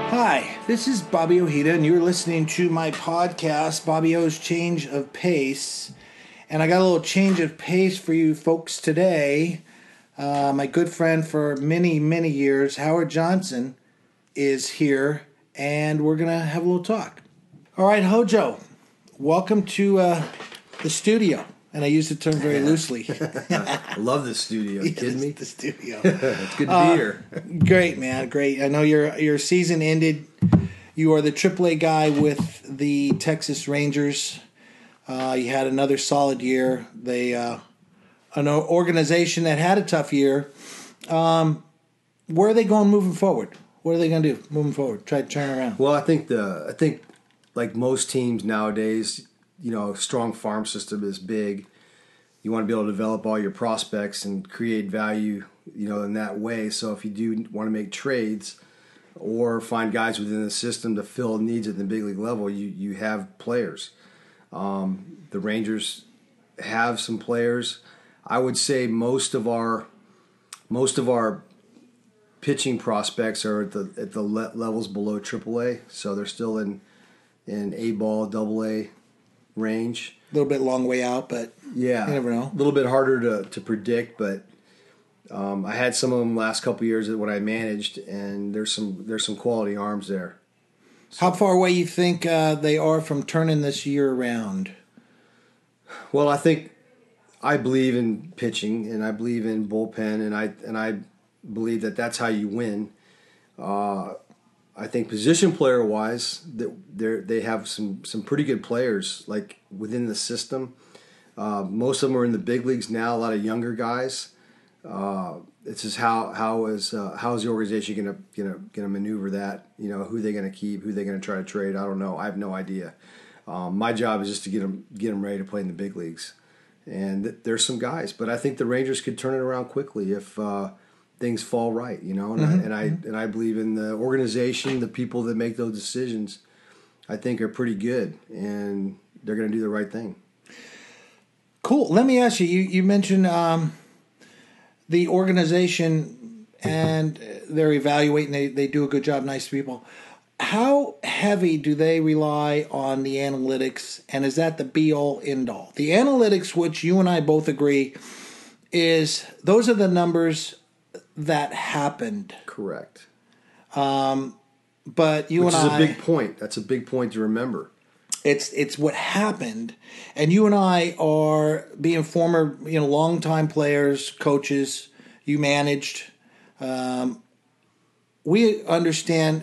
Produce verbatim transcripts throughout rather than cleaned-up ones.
Hi, this is Bobby Ojeda, and you're listening to my podcast, Bobby O's Change of Pace. And I got a little change of pace for you folks today. Uh, my good friend for many, many years, Howard Johnson, is here, and we're going to have a little talk. All right, Hojo, welcome to uh, the studio. And I use the term very loosely. I love the studio. You kidding me? The studio. It's good to uh, be here. Great, man. Great. I know your your season ended. You are the triple A guy with the Texas Rangers. Uh, you had another solid year. They uh, an organization that had a tough year. Um, where are they going moving forward? What are they going to do moving forward? Try to turn around. Well, I think the I think like most teams nowadays, you know, a strong farm system is big. You want to be able to develop all your prospects and create value, you know, in that way. So if you do want to make trades or find guys within the system to fill needs at the big league level, you you have players. Um, the Rangers have some players. I would say most of our most of our pitching prospects are at the at the le- levels below triple A, so they're still in in A ball, double A range. A little bit long way out, but yeah, you never know. A little bit harder to, to predict, but um, I had some of them last couple of years when I managed, and there's some there's some quality arms there. So, how far away you think uh, they are from turning this year around? Well, I think I believe in pitching, and I believe in bullpen, and I and I believe that that's how you win. Uh, I think position player wise, that they they have some some pretty good players like within the system. Uh, most of them are in the big leagues now. A lot of younger guys. Uh, it's just how how is uh, how is the organization gonna gonna gonna maneuver that? You know, who they gonna keep, who they gonna try to trade. I don't know. I have no idea. Um, my job is just to get them get them ready to play in the big leagues. And th- there's some guys, but I think the Rangers could turn it around quickly if. Uh, Things fall right, you know, and, mm-hmm. I, and I and I believe in the organization, the people that make those decisions. I think are pretty good, and they're going to do the right thing. Cool. Let me ask you. You you mentioned um, the organization, and they're evaluating. They they do a good job. Nice people. How heavy do they rely on the analytics, and is that the be all end all? The analytics, which you and I both agree, is those are the numbers that happened. Correct. Um, but you Which and is I, a big point. That's a big point to remember. It's it's what happened, and you and I are being former, you know, longtime players, coaches. You managed. Um, we understand.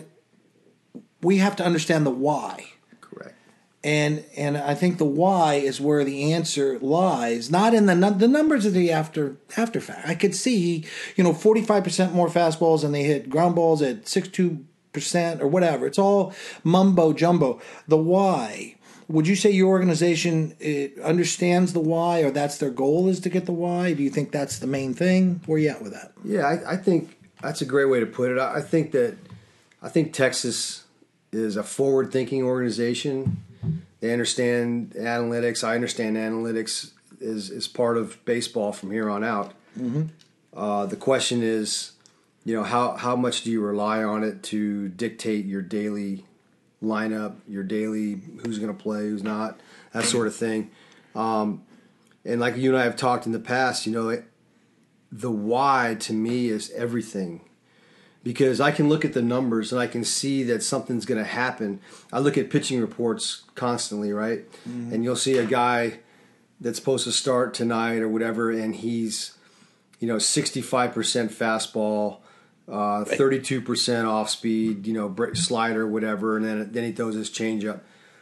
We have to understand the why. Correct. And and I think the why is where the answer lies, not in the the numbers of the after after fact. I could see, you know, forty-five percent more fastballs and they hit ground balls at sixty-two percent or whatever. It's all mumbo jumbo. The why. Would you say your organization it understands the why, or that's their goal is to get the why? Do you think that's the main thing? Where are you at with that? Yeah, I, I think that's a great way to put it. I, I think that I think Texas is a forward-thinking organization. They understand analytics. I understand analytics is, is part of baseball from here on out. Mm-hmm. Uh, the question is, you know, how, how much do you rely on it to dictate your daily lineup, your daily who's going to play, who's not, that sort of thing. Um, and like you and I have talked in the past, you know, it, the why to me is everything. Because I can look at the numbers and I can see that something's going to happen. I look at pitching reports constantly, right? Mm-hmm. And you'll see a guy that's supposed to start tonight or whatever, and he's, you know, sixty-five percent fastball, uh, thirty-two percent off speed, you know, slider, whatever, and then then he throws his changeup.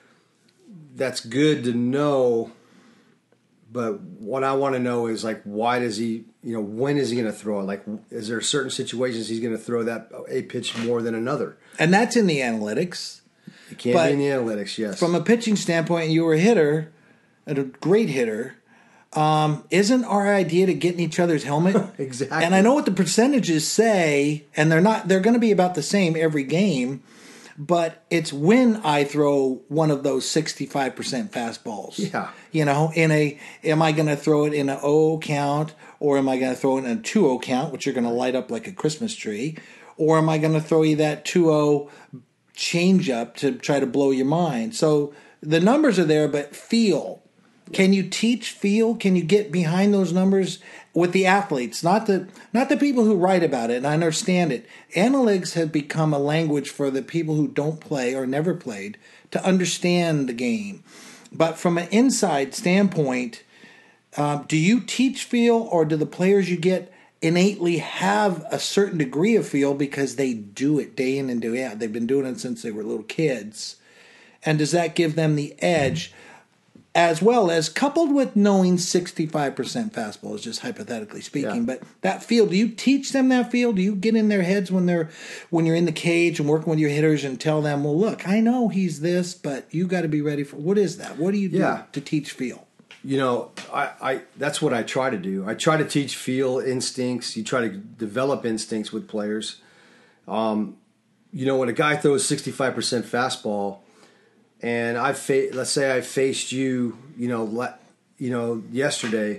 That's good to know. But what I want to know is, like, why does he, you know, when is he going to throw it? Like, is there certain situations he's going to throw that a pitch more than another? And that's in the analytics. It can be in the analytics, yes. From a pitching standpoint, you were a hitter, and a great hitter. Um, isn't our idea to get in each other's helmet? Exactly. And I know what the percentages say, and they're not. They're going to be about the same every game. But it's when I throw one of those sixty-five percent fastballs. Yeah. You know, in a, am I going to throw it in an oh count, or am I going to throw it in a two oh count, which you're going to light up like a Christmas tree? Or am I going to throw you that two oh changeup to try to blow your mind. So the numbers are there, but feel. Can you teach feel? Can you get behind those numbers with the athletes, not the not the people who write about it and understand it? Analytics have become a language for the people who don't play or never played to understand the game. But from an inside standpoint, uh, do you teach feel, or do the players you get innately have a certain degree of feel because they do it day in and day out? They've been doing it since they were little kids. And does that give them the edge? As well as coupled with knowing sixty-five percent fastball is just hypothetically speaking, Yeah. but that feel, do you teach them that feel? Do you get in their heads when they're when you're in the cage and working with your hitters and tell them, well, look, I know he's this, but you got to be ready for what is that? What do you do Yeah. to teach feel? You know, I, I that's what I try to do. I try to teach feel, instincts. You try to develop instincts with players. Um, you know, when a guy throws sixty-five percent fastball, and I fa- let's say I faced you, you know, le- you know, yesterday,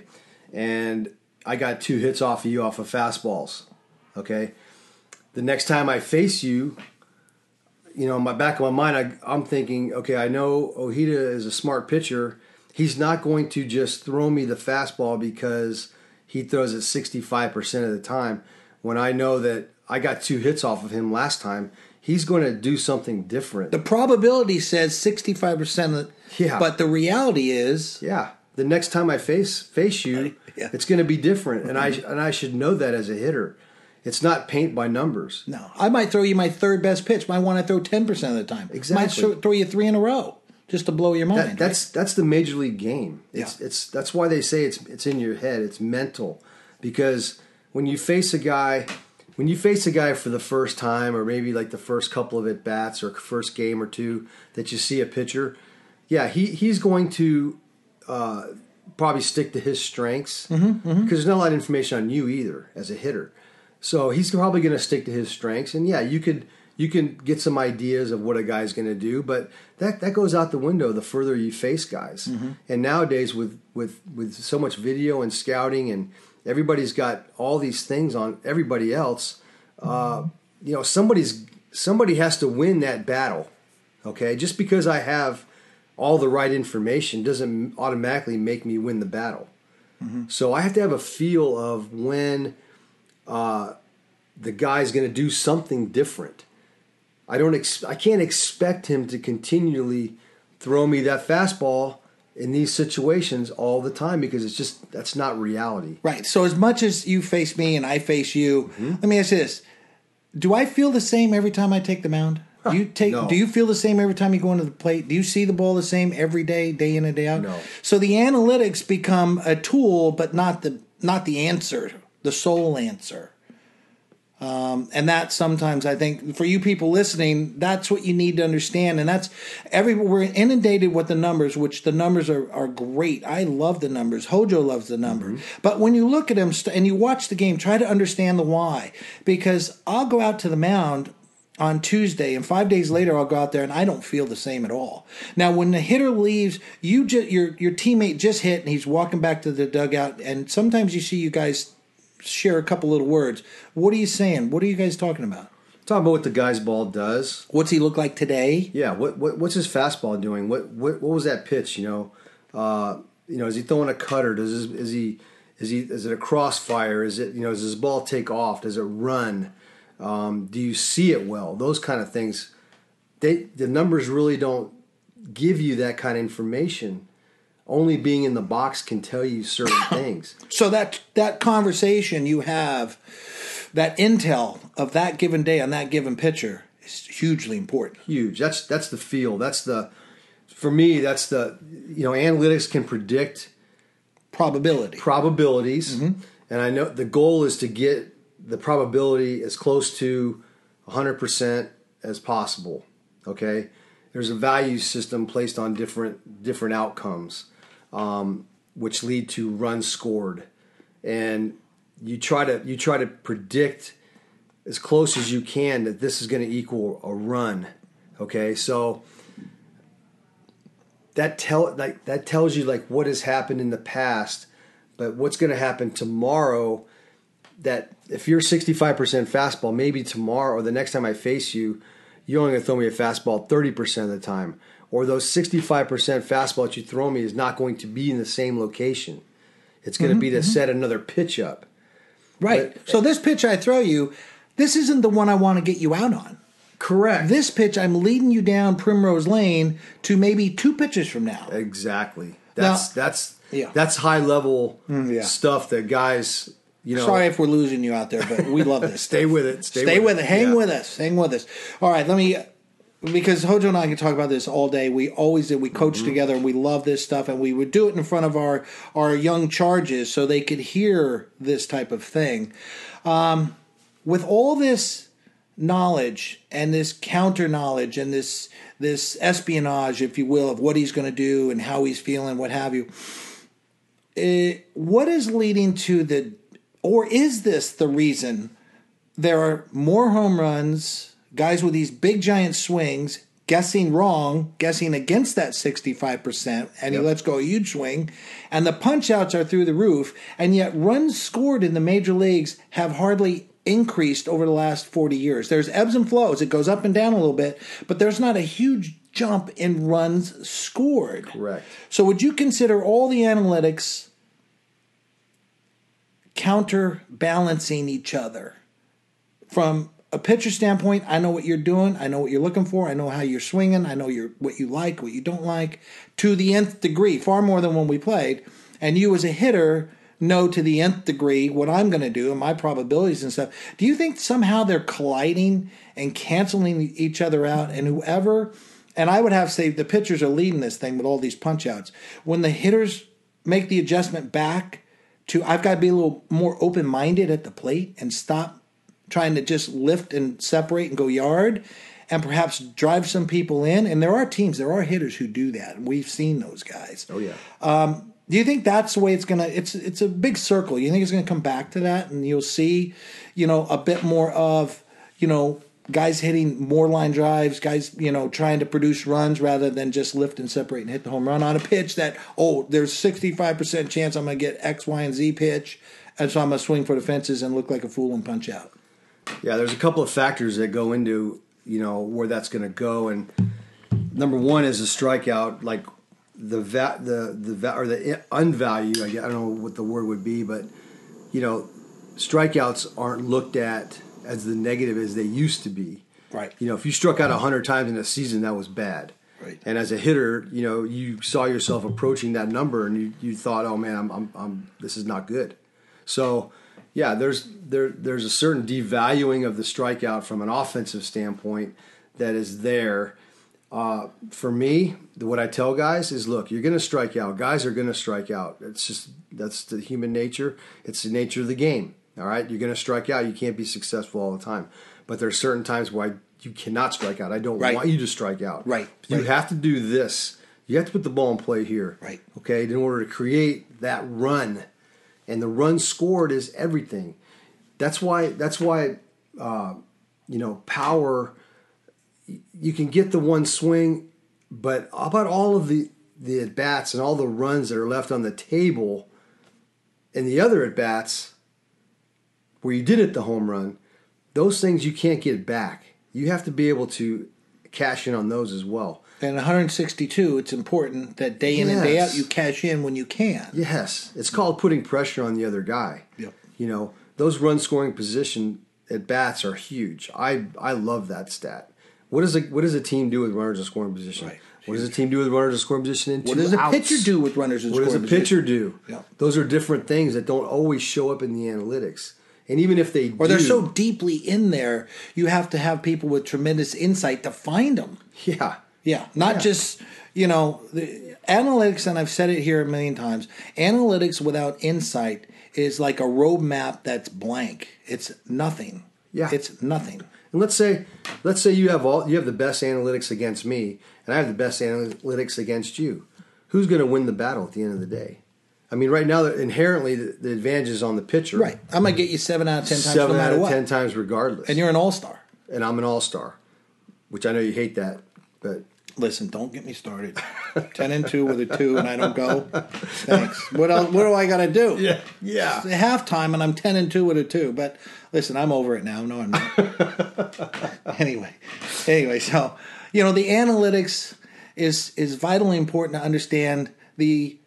and I got two hits off of you off of fastballs. Okay, the next time I face you, you know, in my back of my mind, I, I'm thinking, okay, I know Ojeda is a smart pitcher. He's not going to just throw me the fastball because he throws it sixty-five percent of the time. When I know that I got two hits off of him last time, he's going to do something different. The probability says sixty-five percent of Yeah. but the reality is Yeah, the next time I face face you, Yeah. it's going to be different, and I and I should know that as a hitter. It's not paint by numbers. no. I might throw you my third best pitch. Might want to throw ten percent of the time. Exactly. Might throw- throw you three in a row just to blow your mind. That, that's that's the major league game. It's Yeah. it's that's why they say it's it's in your head. It's mental, because when you face a guy, when you face a guy for the first time, or maybe like the first couple of at bats or first game or two that you see a pitcher, yeah, he he's going to uh, probably stick to his strengths because Mm-hmm, mm-hmm. there's not a lot of information on you either as a hitter. So he's probably going to stick to his strengths, and yeah, you could you can get some ideas of what a guy's going to do, but that that goes out the window the further you face guys. Mm-hmm. And nowadays with with with so much video and scouting, and everybody's got all these things on everybody else, uh, you know, somebody's somebody has to win that battle. Okay, just because I have all the right information doesn't automatically make me win the battle. Mm-hmm. So I have to have a feel of when uh, the guy's going to do something different. I don't. Ex- I can't expect him to continually throw me that fastball in these situations all the time, because it's just that's not reality. Right. So as much as you face me and I face you, Mm-hmm. let me ask you this: do I feel the same every time I take the mound? Do you take? No. Do you feel the same every time you go into the plate? Do you see the ball the same every day, day in and day out? No. So the analytics become a tool, but not the not the answer, the sole answer. Um, and that sometimes I think for you people listening, that's what you need to understand. And that's every we're inundated with the numbers, which the numbers are, are great. I love the numbers. Hojo loves the number. Mm-hmm. But when you look at them and you watch the game, try to understand the why. Because I'll go out to the mound on Tuesday, and five days later I'll go out there and I don't feel the same at all. Now, when the hitter leaves, you just your your teammate just hit and he's walking back to the dugout, and sometimes you see you guys share a couple little words. What are you saying? What are you guys talking about? Talking about what the guy's ball does. What's he look like today? Yeah, what, what what's his fastball doing? What what what was that pitch? You know, uh, you know, is he throwing a cutter? Does his, is he is he is it a crossfire? Is it you know does his ball take off? Does it run? Um, do you see it well? Those kind of things. They the numbers really don't give you that kind of information. Only being in the box can tell you certain things. So that that conversation you have, that intel of that given day on that given pitcher is hugely important. Huge. That's that's the feel. That's the for me. That's the you know analytics can predict Probability. probabilities, Mm-hmm. and I know the goal is to get the probability as close to one hundred percent as possible. Okay, there's a value system placed on different different outcomes, um, which lead to runs scored, and you try to you try to predict as close as you can that this is going to equal a run. Okay, so that tell like that tells you like what has happened in the past, but what's going to happen tomorrow. That if you're sixty-five percent fastball, maybe tomorrow or the next time I face you, you're only going to throw me a fastball thirty percent of the time. Or those sixty-five percent fastball that you throw me is not going to be in the same location. It's going mm-hmm, to be to mm-hmm. set another pitch up. Right. But, so this pitch I throw you, this isn't the one I want to get you out on. Correct. This pitch, I'm leading you down Primrose Lane to maybe two pitches from now. Exactly. That's now, that's yeah. that's high level mm, yeah. stuff that guys, you know. Sorry if we're losing you out there, but we love this. Stay with it. Stay, Stay with, with it. it. Hang yeah. with us. Hang with us. All right, let me. Because Hojo and I can talk about this all day. We always did. We coached mm-hmm. together, and we love this stuff. And we would do it in front of our, our young charges so they could hear this type of thing. Um, with all this knowledge and this counter knowledge and this this espionage, if you will, of what he's going to do and how he's feeling, what have you, it, what is leading to the, or is this the reason there are more home runs, guys with these big giant swings, guessing wrong, guessing against that sixty-five percent, and yep. he lets go a huge swing, and the punch-outs are through the roof, and yet runs scored in the major leagues have hardly increased over the last forty years. There's ebbs and flows. It goes up and down a little bit, but there's not a huge jump in runs scored. Correct. So would you consider all the analytics counterbalancing each other? From a pitcher standpoint, I know what you're doing. I know what you're looking for. I know how you're swinging. I know your what you like, what you don't like, to the nth degree, far more than when we played. And you as a hitter know to the nth degree what I'm going to do and my probabilities and stuff. Do you think somehow they're colliding and canceling each other out? And whoever, and I would have to say the pitchers are leading this thing with all these punch-outs. When the hitters make the adjustment back to, I've got to be a little more open-minded at the plate and stop trying to just lift and separate and go yard and perhaps drive some people in. And there are teams, there are hitters who do that. And we've seen those guys. Oh, yeah. Um, do you think that's the way it's going to, it's it's a big circle. You think it's going to come back to that and you'll see, you know, a bit more of, you know, guys hitting more line drives, guys, you know, trying to produce runs rather than just lift and separate and hit the home run on a pitch that, oh, there's sixty-five percent chance I'm going to get X, Y, and Z pitch. And so I'm going to swing for the fences and look like a fool and punch out. Yeah, there's a couple of factors that go into, you know, where that's going to go. And number one is a strikeout, like the va- the the va- or the unvalue. I don't know what the word would be, but you know, strikeouts aren't looked at as the negative as they used to be. Right. You know, if you struck out a hundred times in a season, that was bad. Right. And as a hitter, you know, you saw yourself approaching that number, and you, you thought, oh man, I'm, I'm I'm this is not good. So. Yeah, there's there there's a certain devaluing of the strikeout from an offensive standpoint that is there. Uh, for me, what I tell guys is, look, you're going to strike out. Guys are going to strike out. It's just that's the human nature. It's the nature of the game. All right, you're going to strike out. You can't be successful all the time. But there are certain times where I, you cannot strike out. I don't right. want you to strike out. Right. You right. have to do this. You have to put the ball in play here. Right. Okay, in order to create that run. And the run scored is everything. That's why. That's why. Uh, you know, power. You can get the one swing, but how about all of the the at bats and all the runs that are left on the table, and the other at bats where you did hit the home run? Those things you can't get back. You have to be able to cash in on those as well. And one hundred sixty-two, it's important that day in yes. and day out you cash in when you can. Yes. It's called putting pressure on the other guy. Yep. You know, those run-scoring position at bats are huge. I I love that stat. What does a, what does a team do with runners in scoring position? Right. What does a team do with runners in scoring position in two What does a outs? pitcher do with runners in what scoring position? What does a pitcher do? Yep. Those are different things that don't always show up in the analytics. And even if they or do, they're so deeply in there, you have to have people with tremendous insight to find them. Yeah. Yeah, not yeah. just, you know, the analytics, and I've said it here a million times, analytics without insight is like a roadmap that's blank. It's nothing. Yeah. It's nothing. And let's say let's say you have all you have the best analytics against me, and I have the best analytics against you. Who's going to win the battle at the end of the day? I mean, right now, inherently, the, the advantage is on the pitcher. Right. I'm going to get you seven out of ten times seven no matter out of what. ten times regardless. And you're an all-star. And I'm an all-star, which I know you hate that, but Listen, don't get me started. Ten and two with a two, and I don't go. Thanks. What else? What do I got to do? Yeah, yeah. It's halftime, and I'm ten and two with a two. But listen, I'm over it now. No, I'm not. anyway, anyway, so you know the analytics is is vitally important to understand. The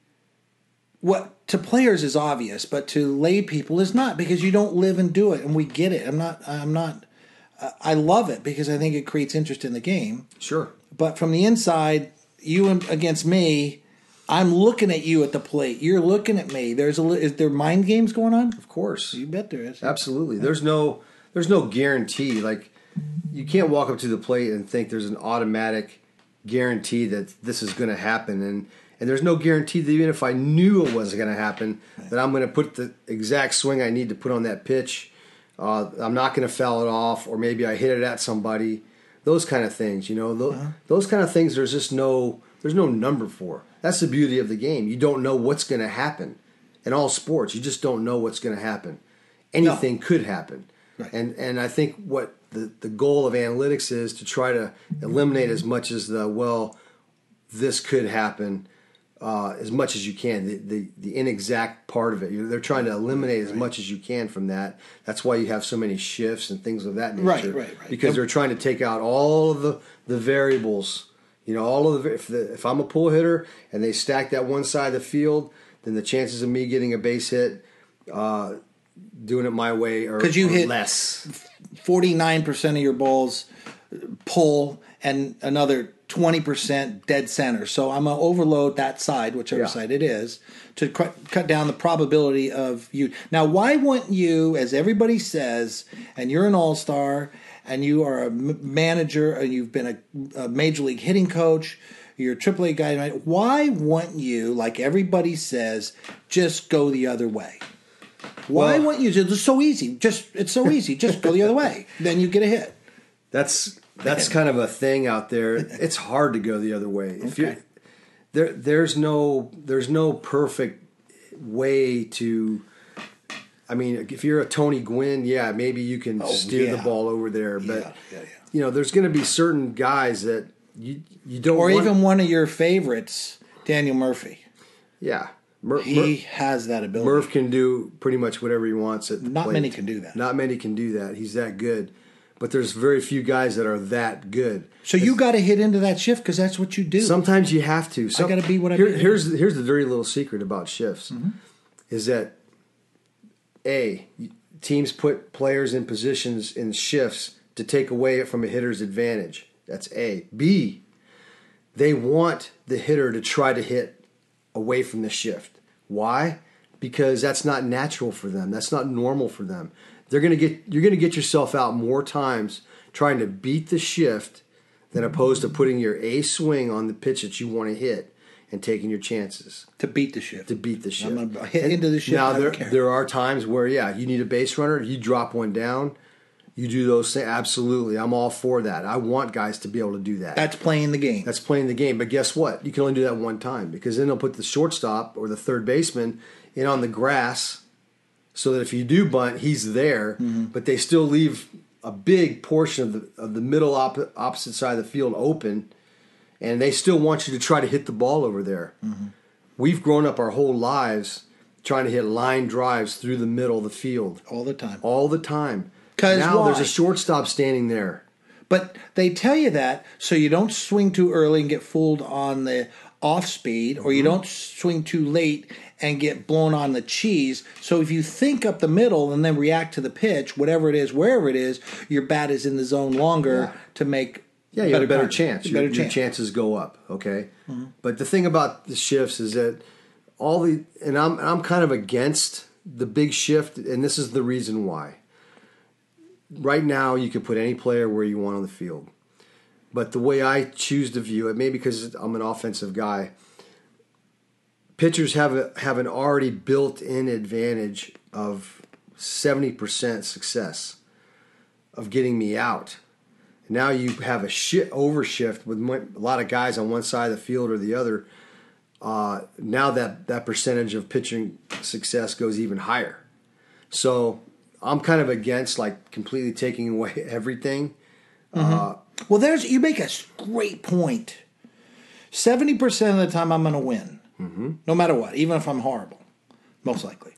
what to players is obvious, but to lay people is not, because you don't live and do it, and we get it. I'm not. I'm not. Uh, I love it because I think it creates interest in the game. Sure. But from the inside, you against me, I'm looking at you at the plate. You're looking at me. There's a is there mind games going on? Of course, you bet there is. Absolutely. There's no there's no guarantee. Like you can't walk up to the plate and think there's an automatic guarantee that this is going to happen, and and there's no guarantee that even if I knew it wasn't going to happen, that I'm going to put the exact swing I need to put on that pitch. Uh, I'm not going to foul it off, or maybe I hit it at somebody. Those kind of things, you know, those, uh-huh. those kind of things. There's just no, there's no number for. That's the beauty of the game. You don't know what's going to happen in all sports. You just don't know what's going to happen. Anything no. could happen, right. and and I think what the the goal of analytics is to try to eliminate as much as the well, this could happen, uh, as much as you can. The, the the inexact part of it. You're, they're trying to eliminate as right. much as you can from that. That's why you have so many shifts and things of that nature. Right, right, right. Because they're trying to take out all of the, the variables. You know, all of the if the if I'm a pull hitter and they stack that one side of the field, then the chances of me getting a base hit, uh, doing it my way, are, you are hit less. forty-nine percent of your balls pull, and another twenty percent dead center. So I'm going to overload that side, whichever yeah. side it is, to cut, cut down the probability of you. Now, why wouldn't you, as everybody says, and you're an all-star, and you are a m- manager, and you've been a, a major league hitting coach, you're a triple A guy, right? Why wouldn't you, like everybody says, just go the other way? Why well, wouldn't you? It's so easy. Just It's so easy. Just go the other way. Then you get a hit. That's... That's kind of a thing out there. It's hard to go the other way. If okay. you there, there's no there's no perfect way to. I mean, if you're a Tony Gwynn, yeah, maybe you can oh, steer yeah. the ball over there. But yeah, yeah, yeah. you know, there's going to be certain guys that you you don't. Or want. Even one of your favorites, Daniel Murphy. Yeah, Mur- he Mur- has that ability. Murph can do pretty much whatever he wants at the Not plate. many can do that. Not many can do that. He's that good. But there's very few guys that are that good. So you got to hit into that shift because that's what you do. Sometimes you have to. Some, I got to be what I here, be. Here's here's the dirty little secret about shifts, mm-hmm. is that A, teams put players in positions in shifts to take away from a hitter's advantage. That's A. B, they want the hitter to try to hit away from the shift. Why? Because that's not natural for them. That's not normal for them. They're gonna get you're gonna get yourself out more times trying to beat the shift than opposed to putting your A swing on the pitch that you want to hit and taking your chances to beat the shift. To beat the shift. I'm gonna hit and into the shift. Now there there are times where yeah you need a base runner. You drop one down. You do those things. Absolutely, I'm all for that. I want guys to be able to do that. That's playing the game. That's playing the game. But guess what? You can only do that one time because then they'll put the shortstop or the third baseman in on the grass. So that if you do bunt, he's there, mm-hmm. but they still leave a big portion of the of the middle op- opposite side of the field open, and they still want you to try to hit the ball over there. Mm-hmm. We've grown up our whole lives trying to hit line drives through the middle of the field. All the time. All the time. Now why? There's a shortstop standing there. But they tell you that so you don't swing too early and get fooled on the off speed, or you don't swing too late and get blown on the cheese. So if you think up the middle and then react to the pitch, whatever it is, wherever it is, your bat is in the zone longer yeah. to make yeah, you have a better chance. Your, better your chance. chances go up. Okay, mm-hmm. But the thing about the shifts is that all the and I'm I'm kind of against the big shift, and this is the reason why. Right now, you can put any player where you want on the field. But the way I choose to view it, maybe because I'm an offensive guy, pitchers have a, have an already built-in advantage of seventy percent success of getting me out. Now you have a shit overshift with a lot of guys on one side of the field or the other. Uh, now that, that percentage of pitching success goes even higher. So I'm kind of against like completely taking away everything. Mm-hmm. Uh, Well, there's you make a great point seventy percent of the time I'm going to win, mm-hmm. no matter what, even if I'm horrible, most likely.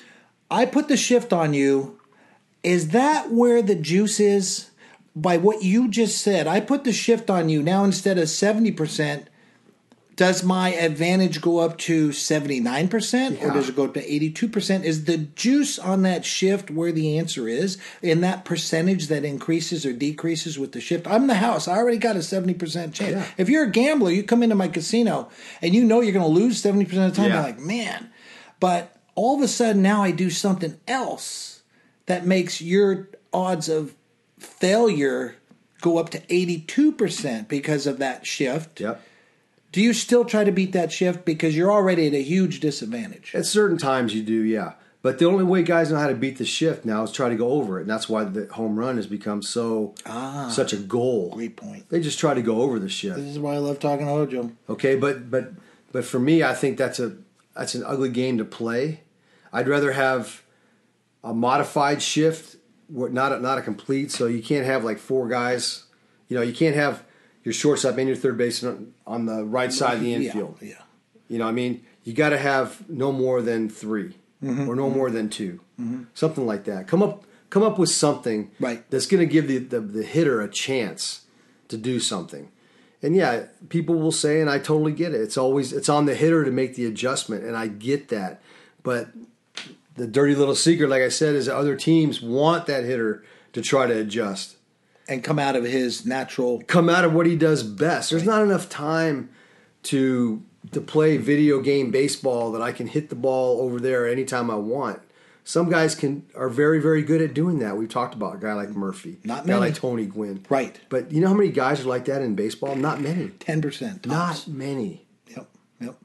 I put the shift on you. Is that where the juice is? By what you just said, I put the shift on you. Now instead of seventy percent, does my advantage go up to seventy-nine percent yeah. or does it go up to eighty-two percent? Is the juice on that shift where the answer is in that percentage that increases or decreases with the shift? I'm the house. I already got a seventy percent chance. Yeah. If you're a gambler, you come into my casino and you know you're going to lose seventy percent of the time. Yeah. You're like, man. But all of a sudden now I do something else that makes your odds of failure go up to eighty-two percent because of that shift. Yep. Do you still try to beat that shift because you're already at a huge disadvantage? At certain times you do, yeah. But the only way guys know how to beat the shift now is try to go over it. And that's why the home run has become so ah, such a goal. Great point. They just try to go over the shift. This is why I love talking to Hojo. Okay, but but but for me, I think that's a that's an ugly game to play. I'd rather have a modified shift, not a, not a complete. So you can't have like four guys. You know, you can't have your shortstop and your third baseman on the right side of the infield. Yeah. yeah. You know, I mean, you got to have no more than three mm-hmm. or no more than two, mm-hmm. something like that. Come up, come up with something right. that's going to give the, the the hitter a chance to do something. And yeah, people will say, and I totally get it. It's always it's on the hitter to make the adjustment, and I get that. But the dirty little secret, like I said, is that other teams want that hitter to try to adjust and come out of his natural, come out of what he does best. There's not enough time to to play video game baseball that I can hit the ball over there anytime I want. Some guys can are very, very good at doing that. We've talked about a guy like Murphy, not a guy many. like Tony Gwynn, right? But you know how many guys are like that in baseball? Not many. Ten percent. Not many. Yep. Yep.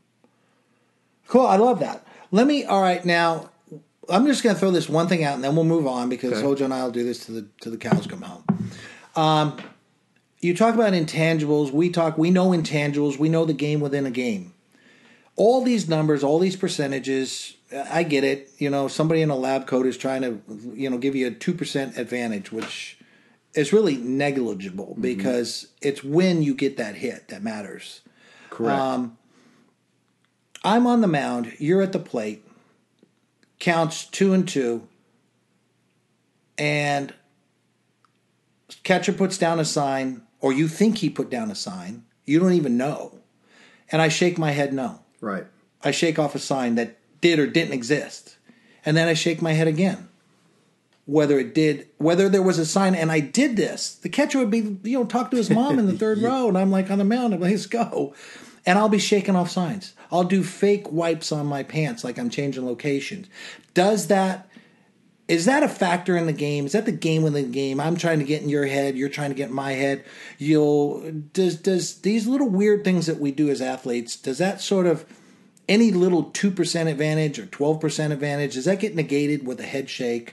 Cool. I love that. Let me. All right. Now, I'm just going to throw this one thing out, and then we'll move on because okay. Hojo and I will do this to the to the cows come home. Um, you talk about intangibles. We talk. We know intangibles. We know the game within a game. All these numbers, all these percentages. I get it. You know, somebody in a lab coat is trying to, you know, give you a two percent advantage, which is really negligible mm-hmm. because it's when you get that hit that matters. Correct. Um, I'm on the mound. You're at the plate. Counts two and two. And catcher puts down a sign, or you think he put down a sign. You don't even know. And I shake my head no. Right. I shake off a sign that did or didn't exist. And then I shake my head again. Whether it did, whether there was a sign, and I did this. The catcher would be, you know, talk to his mom in the third yeah. row, and I'm like on the mound, I'm like, let's go. And I'll be shaking off signs. I'll do fake wipes on my pants like I'm changing locations. Does that, is that a factor in the game? Is that the game within the game? I'm trying to get in your head. You're trying to get in my head. You'll, does, does these little weird things that we do as athletes, does that sort of, any little two percent advantage or twelve percent advantage, does that get negated with a head shake?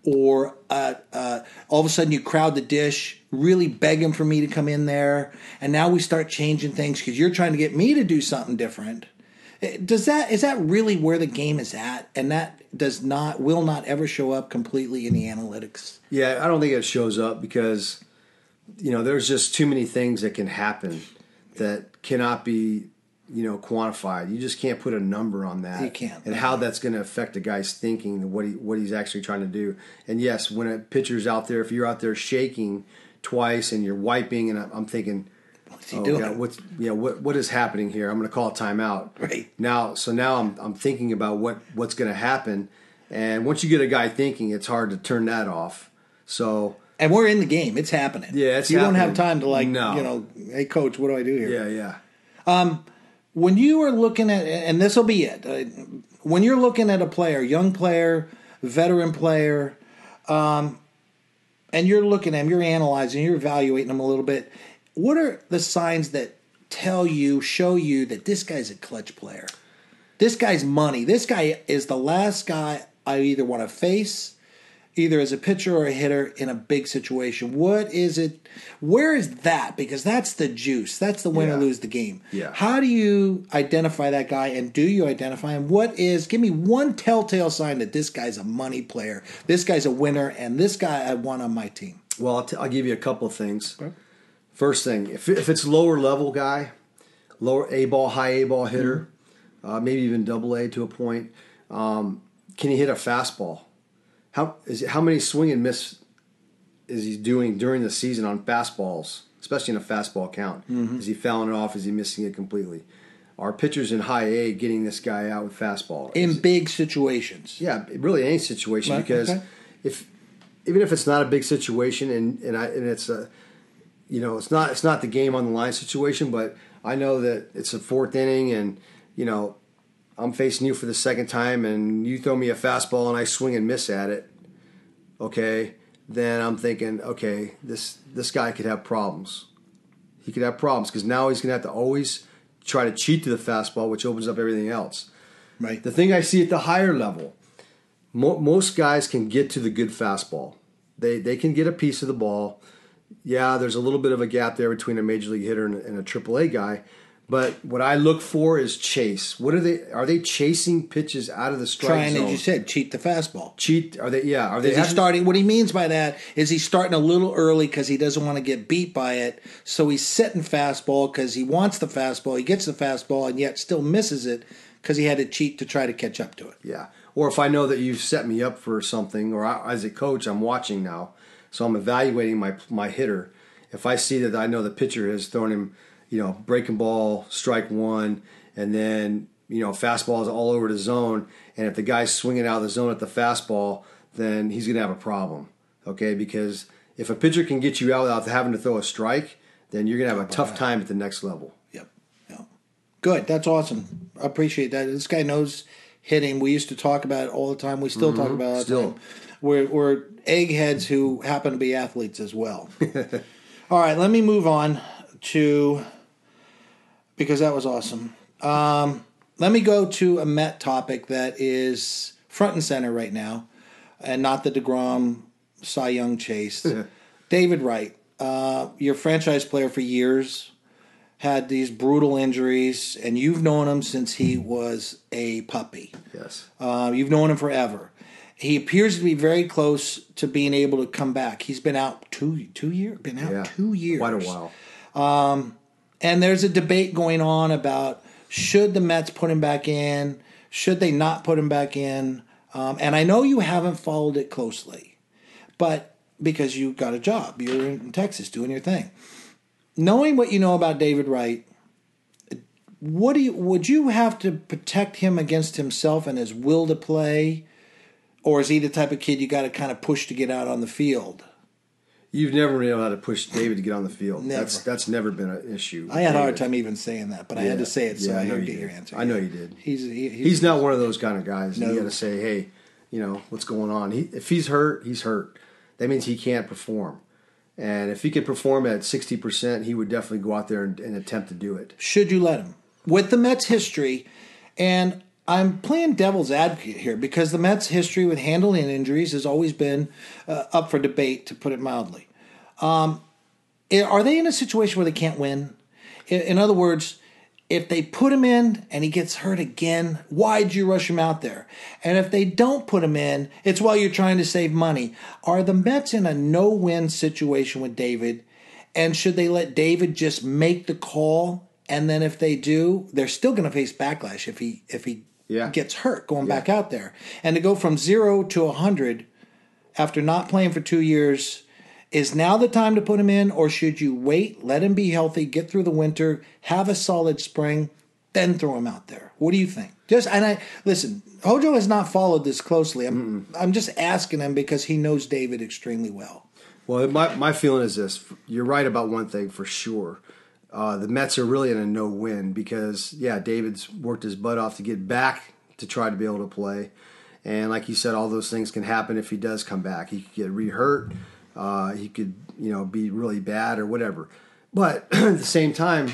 Or uh, uh, all of a sudden you crowd the dish, really begging for me to come in there, and now we start changing things because you're trying to get me to do something different. Does that is that really where the game is at? And that does not will not ever show up completely in the analytics. Yeah, I don't think it shows up because you know there's just too many things that can happen that cannot be you know quantified. You just can't put a number on that. You can't. And how that's going to affect a guy's thinking and what he what he's actually trying to do. And yes, when a pitcher's out there, if you're out there shaking twice and you're wiping, and I'm thinking, what's he oh, doing? God, what's yeah, what what is happening here? I'm going to call a timeout. Right now, so now I'm I'm thinking about what what's going to happen. And once you get a guy thinking, it's hard to turn that off. So. And we're in the game. It's happening. Yeah, it's you happening. don't have time to like, no. you know, hey coach, what do I do here? Yeah, yeah. Um. When you are looking at, and this will be it, uh, when you're looking at a player, young player, veteran player, um, and you're looking at him, you're analyzing, you're evaluating him a little bit, what are the signs that tell you, show you that this guy's a clutch player? This guy's money. This guy is the last guy I either want to face, either as a pitcher or a hitter in a big situation. What is it? Where is that? Because that's the juice. That's the win yeah. or lose the game. Yeah. How do you identify that guy, and do you identify him? What is, give me one telltale sign that this guy's a money player, this guy's a winner, and this guy I want on my team. Well, I'll, t- I'll give you a couple of things. Okay. First thing, if if it's lower level guy, lower A ball, high A ball hitter, mm-hmm. uh, maybe even double A to a point. Um, can he hit a fastball? How is how many swing and miss is he doing during the season on fastballs, especially in a fastball count? Mm-hmm. Is he fouling it off? Is he missing it completely? Are pitchers in high A getting this guy out with fastball? In is big situations. Yeah, really any situation, right, because okay. if even if it's not a big situation and and, I, and it's a you know it's not it's not the game on the line situation, but I know that it's a fourth inning and you know I'm facing you for the second time and you throw me a fastball and I swing and miss at it. Okay, then I'm thinking, okay, this this guy could have problems. He could have problems because now he's going to have to always try to cheat to the fastball, which opens up everything else. Right. The thing I see at the higher level, mo- most guys can get to the good fastball. They they can get a piece of the ball. Yeah, there's a little bit of a gap there between a major league hitter and, and a triple A guy. But what I look for is chase. What are they? Are they chasing pitches out of the strike Trying, zone? as you said, cheat the fastball. Cheat? Are they? Yeah. Are they Is he having, starting? What he means by that is he's starting a little early because he doesn't want to get beat by it. So he's setting fastball because he wants the fastball. He gets the fastball and yet still misses it because he had to cheat to try to catch up to it. Yeah. Or if I know that you've set me up for something, or I, as a coach, I'm watching now, so I'm evaluating my my hitter. If I see that I know the pitcher has thrown him, you know, breaking ball, strike one, and then, you know, fastball is all over the zone. And if the guy's swinging out of the zone at the fastball, then he's going to have a problem, okay? Because if a pitcher can get you out without having to throw a strike, then you're going to have a tough time at the next level. Yep. Yep. Good. That's awesome. I appreciate that. This guy knows hitting. We used to talk about it all the time. We still mm-hmm. talk about it all the still. time. We're, we're eggheads who happen to be athletes as well. All right, let me move on to... because that was awesome. Um, let me go to a Met topic that is front and center right now, and not the DeGrom Cy Young chase. David Wright, uh, your franchise player for years, had these brutal injuries, and you've known him since he was a puppy. Yes. Uh, you've known him forever. He appears to be very close to being able to come back. He's been out two two years. Been out yeah, two years. Quite a while. Um, and there's a debate going on about should the Mets put him back in? Should they not put him back in? Um, and I know you haven't followed it closely, but because you got a job, you're in Texas doing your thing. Knowing what you know about David Wright, what do you would you have to protect him against himself and his will to play? Or is he the type of kid you got to kind of push to get out on the field? You've never been able to push David to get on the field. Never. That's that's never been an issue. I had David. a hard time even saying that, but yeah. I had to say it so yeah, I, I could you get did. your answer. I know you did. He's he, he's, he's not one of those kind of guys. No. You got to say, hey, you know what's going on. He, if he's hurt, he's hurt. That means he can't perform. And if he could perform at sixty percent, he would definitely go out there and, and attempt to do it. Should you let him? With the Mets' history, and I'm playing devil's advocate here because the Mets' history with handling injuries has always been uh, up for debate, to put it mildly. Um, are they in a situation where they can't win? In, in other words, if they put him in and he gets hurt again, why'd you rush him out there? And if they don't put him in, it's while you're trying to save money. Are the Mets in a no-win situation with David? And should they let David just make the call? And then if they do, they're still going to face backlash if he if he yeah. gets hurt going yeah. back out there. And to go from zero to one hundred after not playing for two years, is now the time to put him in, or should you wait, let him be healthy, get through the winter, have a solid spring, then throw him out there? What do you think? Just and I listen, Hojo has not followed this closely. I'm Mm-mm. I'm just asking him because he knows David extremely well. Well, my my feeling is this: you're right about one thing for sure. Uh, the Mets are really in a no-win because, yeah, David's worked his butt off to get back to try to be able to play. And like you said, all those things can happen if he does come back. He could get re-hurt. Uh, he could, you know, be really bad or whatever. But at the same time,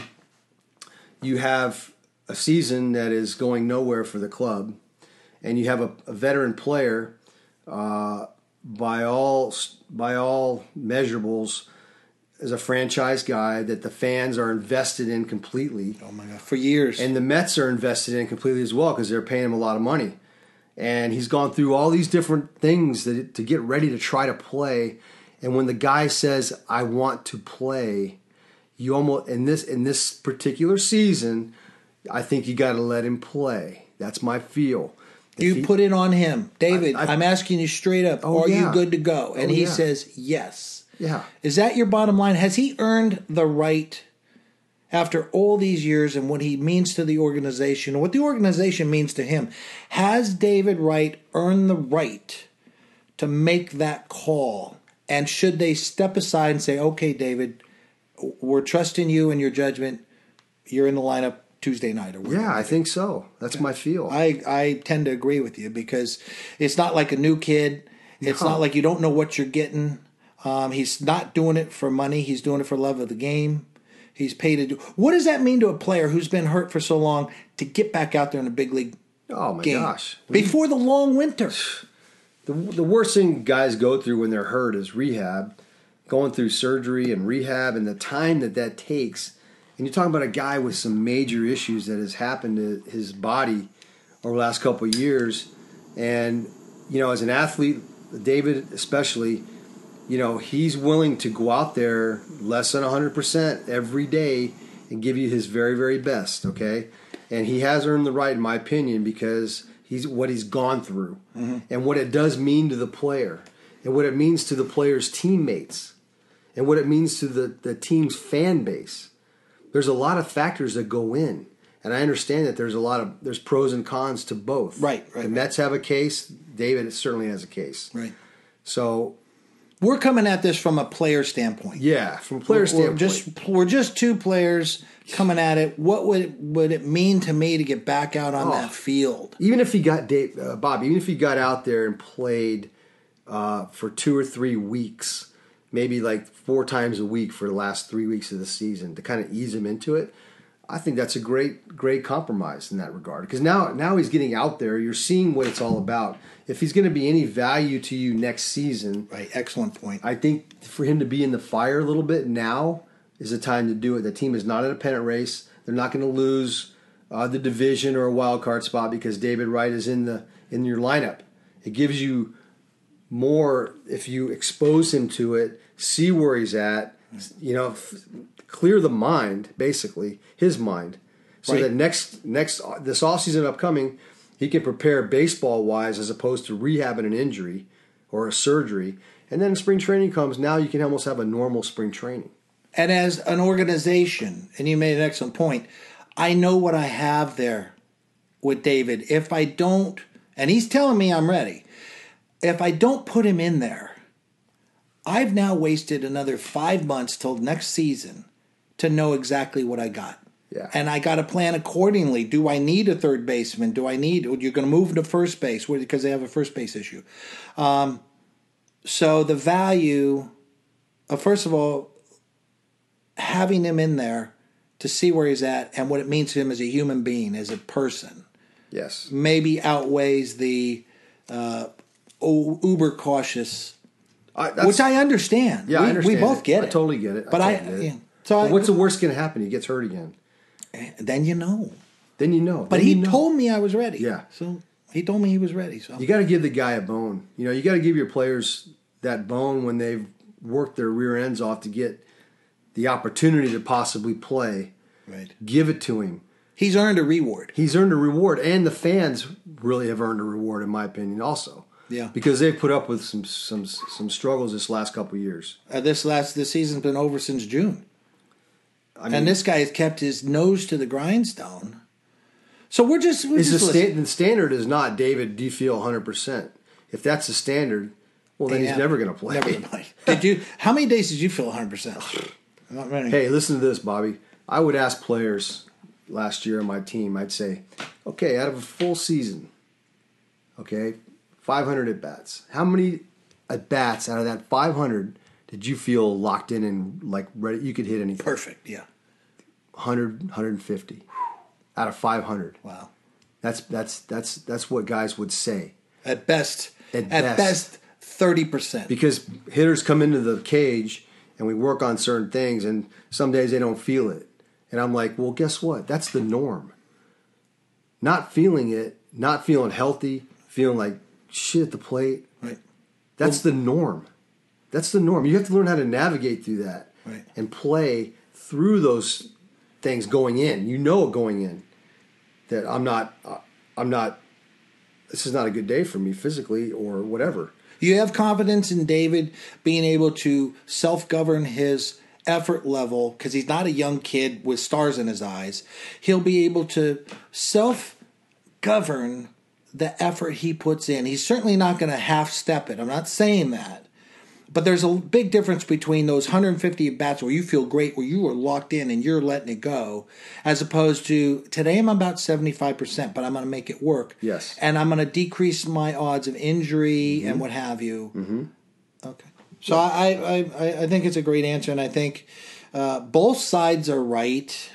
you have a season that is going nowhere for the club. And you have a, a veteran player, uh, by all by all measurables, as a franchise guy that the fans are invested in completely. Oh, my God. For years. And the Mets are invested in completely as well because they're paying him a lot of money. And he's gone through all these different things that, to get ready to try to play. And when the guy says, I want to play, You almost in this in this particular season, I think you got to let him play. That's my feel. If You he, put it on him. David, I, I, I'm asking you straight up, oh, are yeah. you good to go? And oh, he yeah. says yes. Yeah. Is that your bottom line? Has he earned the right, after all these years and what he means to the organization, what the organization means to him, has David Wright earned the right to make that call? And should they step aside and say, okay, David, we're trusting you and your judgment. You're in the lineup Tuesday night or whatever. Yeah, I think so. That's my feel. I, I tend to agree with you because it's not like a new kid. It's No. not like you don't know what you're getting. Um, he's not doing it for money. He's doing it for love of the game. He's paid to do. What does that mean to a player who's been hurt for so long to get back out there in a big league oh my game gosh! before the long winter? The the worst thing guys go through when they're hurt is rehab, going through surgery and rehab, and the time that that takes. And you're talking about a guy with some major issues that has happened to his body over the last couple of years. And, you know, as an athlete, David especially, you know, he's willing to go out there less than one hundred percent every day and give you his very, very best, okay? And he has earned the right, in my opinion, because he's what he's gone through mm-hmm. and what it does mean to the player and what it means to the player's teammates and what it means to the, the team's fan base. There's a lot of factors that go in, and I understand that there's a lot of there's pros and cons to both. Right, right. The Mets have a case. David certainly has a case. Right. So we're coming at this from a player standpoint. Yeah, from a player we're, standpoint. We're just we're just two players coming at it. What would would it mean to me to get back out on Oh. that field? Even if he got Dave, uh, Bob, even if he got out there and played uh, for two or three weeks. Maybe like four times a week for the last three weeks of the season to kind of ease him into it. I think that's a great, great compromise in that regard. Because now, now he's getting out there. You're seeing what it's all about. If he's going to be any value to you next season, Right, excellent point. I think for him to be in the fire a little bit now is the time to do it. The team is not in a pennant race. They're not going to lose uh, the division or a wild card spot because David Wright is in the in your lineup. It gives you more if you expose him to it, see where he's at, you know, f- clear the mind, basically, his mind, so Right. that next next this offseason upcoming, he can prepare baseball-wise as opposed to rehabbing an injury or a surgery. And then spring training comes, now you can almost have a normal spring training. And as an organization, and you made an excellent point, I know what I have there with David. If I don't, and he's telling me I'm ready, if I don't put him in there, I've now wasted another five months till next season to know exactly what I got. Yeah. And I got to plan accordingly. Do I need a third baseman? Do I need, you're going to move to first base because they have a first base issue. Um, so the value of, first of all, having him in there to see where he's at and what it means to him as a human being, as a person, Yes. maybe outweighs the uh, uber cautious, I, that's, which I understand. Yeah, we, I understand. We both it. get it. I totally get it. But I, I, totally get it. yeah. so But I, what's the worst going to happen? He gets hurt again. then you know. Then you know. But Then he you know. told me I was ready. Yeah. So he told me he was ready. So You got to give the guy a bone. You know, you got to give your players that bone when they've worked their rear ends off to get the opportunity to possibly play. right. Give it to him. He's earned a reward. He's earned a reward, and the fans really have earned a reward, in my opinion, also. Yeah. Because they've put up with some some some struggles this last couple of years. Uh, this last this season's been over since June. I mean, And this guy has kept his nose to the grindstone. So we're just we're is the, just sta- the standard is not, David, do you feel one hundred percent? If that's the standard, well, then Yeah. he's never going to play. Never gonna play. Did you? How many days did you feel one hundred percent? Not many. Hey, listen to this, Bobby. I would ask players last year on my team, I'd say, okay, out of a full season, okay, five hundred at-bats. How many at-bats out of that five hundred did you feel locked in and like ready? You could hit anything. Perfect. Yeah. one hundred, one hundred fifty out of five hundred. Wow. That's that's that's that's what guys would say. At best. At At, best. best. Thirty percent. Because hitters come into the cage and we work on certain things, and some days they don't feel it. And I'm like, well, guess what? That's the norm. Not feeling it, not feeling healthy, feeling like shit at the plate. Right. That's the norm. That's the norm. You have to learn how to navigate through that Right. and play through those things going in. You know going in that I'm not, uh, I'm not, this is not a good day for me physically or whatever. You have confidence in David being able to self-govern his effort level because he's not a young kid with stars in his eyes. He'll be able to self-govern the effort he puts in. He's certainly not going to half-step it. I'm not saying that. But there's a big difference between those one hundred fifty at-bats where you feel great, where you are locked in and you're letting it go, as opposed to today I'm about seventy-five percent, but I'm going to make it work. Yes. And I'm going to decrease my odds of injury Mm-hmm. and what have you. Mm-hmm. Okay. So yeah. I, I, I, I think it's a great answer, and I think uh, both sides are right.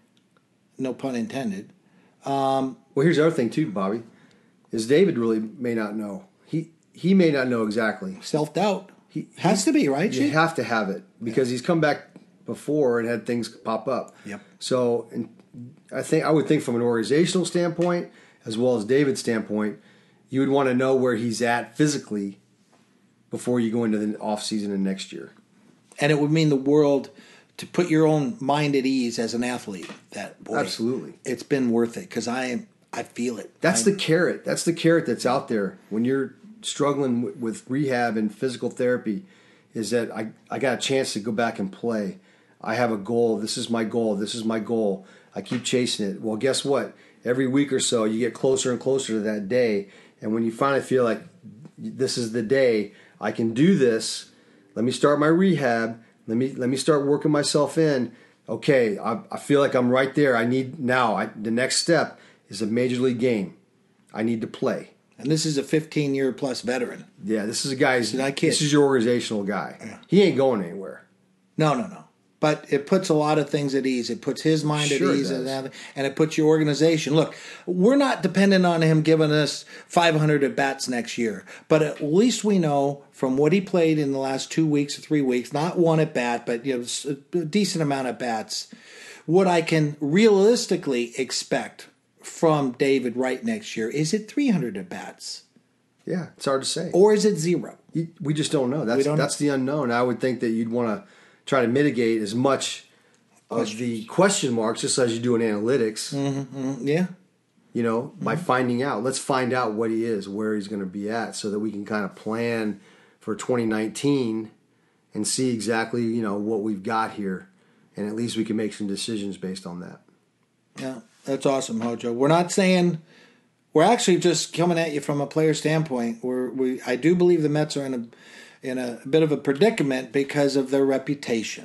No pun intended. Um, well, here's the other thing too, Bobby, is David really may not know. He he may not know exactly. Self-doubt. He has to be, right? You Chief? have to have it because yeah. he's come back before and had things pop up. Yep. So, and I think I would think from an organizational standpoint as well as David's standpoint, you would want to know where he's at physically before you go into the off season and next year. And it would mean the world to put your own mind at ease as an athlete. That boy, absolutely, it's been worth it because I I feel it. That's I, the carrot. That's the carrot that's out there when you're struggling w- with rehab and physical therapy. Is that I I got a chance to go back and play. I have a goal. This is my goal. This is my goal. I keep chasing it. Well, guess what? Every week or so, you get closer and closer to that day. And when you finally feel like this is the day, I can do this. Let me start my rehab. Let me let me start working myself in. Okay, I, I feel like I'm right there. I need now. I, the next step is a major league game. I need to play. And this is a fifteen-year plus veteran. Yeah, this is a guy. Not kid. This is your organizational guy. Yeah. He ain't going anywhere. No, no, no. But it puts a lot of things at ease. It puts his mind Sure at ease, it and, and it puts your organization. Look, we're not dependent on him giving us five hundred at bats next year, but at least we know from what he played in the last two weeks or three weeks, not one at bat, but you know, a decent amount of bats, what I can realistically expect from David Wright next year. Is it three hundred at bats? Yeah, it's hard to say. Or is it zero? You, we just don't know. That's don't that's know. the unknown. I would think that you'd want to try to mitigate as much of the question marks, just as you do in analytics. Mm-hmm, mm-hmm, yeah. You know, mm-hmm. by finding out. Let's find out what he is, where he's going to be at, so that we can kind of plan for twenty nineteen and see exactly, you know, what we've got here, and at least we can make some decisions based on that. Yeah, that's awesome, Hojo. We're not saying. We're actually just coming at you from a player standpoint. We're, we, I do believe the Mets are in a in a bit of a predicament because of their reputation.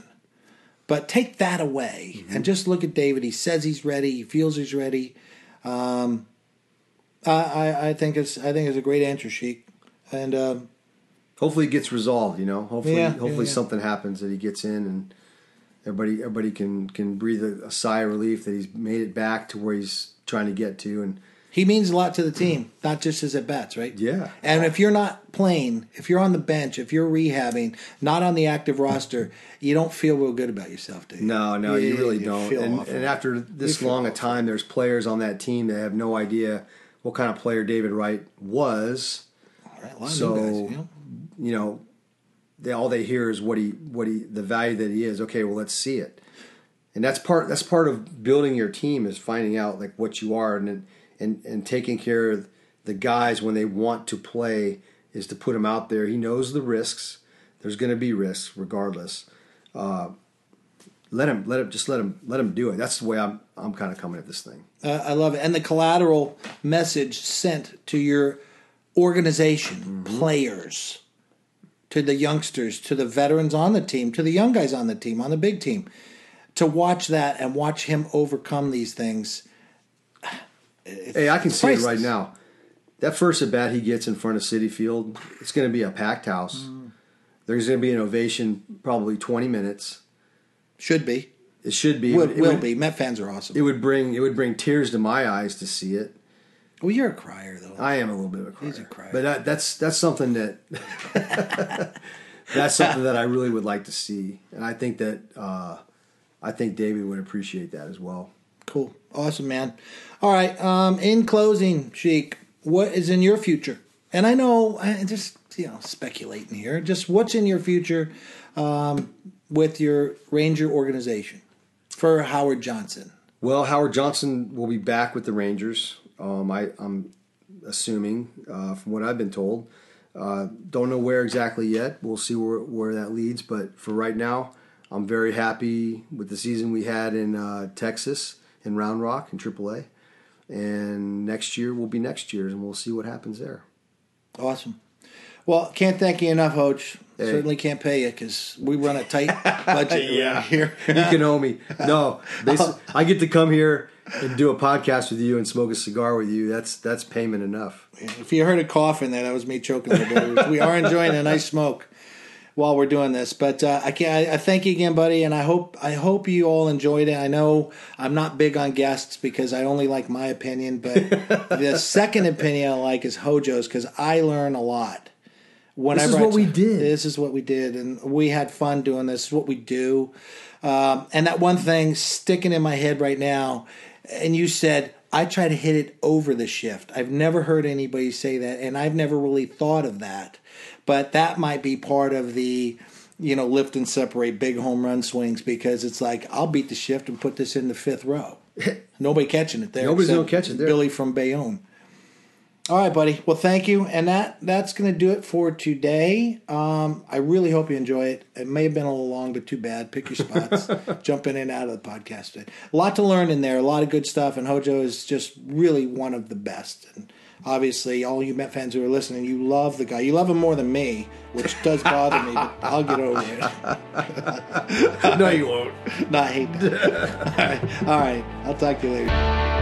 But take that away mm-hmm. and just look at David. He says he's ready. He feels he's ready. Um, I, I, I think it's I think it's a great answer, Sheik. And um, hopefully it gets resolved. You know, hopefully yeah, hopefully yeah, yeah. something happens that he gets in and everybody everybody can can breathe a, a sigh of relief that he's made it back to where he's trying to get to. And he means a lot to the team, not just his at-bats, right? Yeah. And if you're not playing, if you're on the bench, if you're rehabbing, not on the active roster, you don't feel real good about yourself, do you? No, no, you, you really you don't. Feel and, awful. and after this long a awful. time, there's players on that team that have no idea what kind of player David Wright was. All right, a lot of so, new guys, you know, you know they, all they hear is what he, what he, the value that he is. Okay, well, let's see it. And that's part. That's part of building your team is finding out like what you are and. And, and taking care of the guys when they want to play is to put them out there. He knows the risks. There's going to be risks regardless. Uh, let him, let him, just let him, let him do it. That's the way I'm, I'm kind of coming at this thing. Uh, I love it, and the collateral message sent to your organization, mm-hmm. players, to the youngsters, to the veterans on the team, to the young guys on the team, on the big team, to watch that and watch him overcome these things. It's hey, I can see priceless. it right now. That first at bat he gets in front of Citi Field, it's going to be a packed house. Mm. There's going to be an ovation, probably twenty minutes. Should be. It should be. Will, it, will would, be. Met fans are awesome. It would bring it would bring tears to my eyes to see it. Well, you're a crier, though. I am a little bit of a crier. He's a crier. But that, that's that's something that that's something that I really would like to see, and I think that uh, I think David would appreciate that as well. Cool. Awesome, man. All right. Um, in closing, Sheik, what is in your future? And I know, I just, you know, speculating here. Just what's in your future um, with your Ranger organization? for Howard Johnson? Well, Howard Johnson will be back with the Rangers. Um, I, I'm assuming, uh, from what I've been told. Uh, don't know where exactly yet. We'll see where, where that leads. But for right now, I'm very happy with the season we had in uh, Texas, in Round Rock, in triple A. And next year will be next year's, and we'll see what happens there. Awesome. Well, can't thank you enough, Hoach. Hey. Certainly can't pay you because we run a tight budget Yeah. around here. You can owe me. No, basically, I get to come here and do a podcast with you and smoke a cigar with you. That's that's payment enough. If you heard a cough in there, that was me choking a little bit. We are enjoying a nice smoke while we're doing this. But uh, I can I, I thank you again, buddy, and I hope I hope you all enjoyed it. I know I'm not big on guests because I only like my opinion, but the second opinion I like is Hojo's because I learn a lot. Whenever This is what I we t- did. This is what we did, and we had fun doing this. This is what we do. Um, and that one thing sticking in my head right now, and you said, I try to hit it over the shift. I've never heard anybody say that, and I've never really thought of that. But that might be part of the, you know, lift and separate big home run swings because it's like, I'll beat the shift and put this in the fifth row. Nobody catching it there. Nobody's except gonna catch it there. Billy from Bayonne. All right, buddy. Well, thank you. And that that's going to do it for today. Um, I really hope you enjoy it. It may have been a little long, but too bad. Pick your spots. Jump in and out of the podcast today. A lot to learn in there. A lot of good stuff. And Hojo is just really one of the best. And obviously, all you Met fans who are listening, you love the guy. You love him more than me, which does bother me, but I'll get over it. No, you won't. No, I hate that. All right. All right. I'll talk to you later.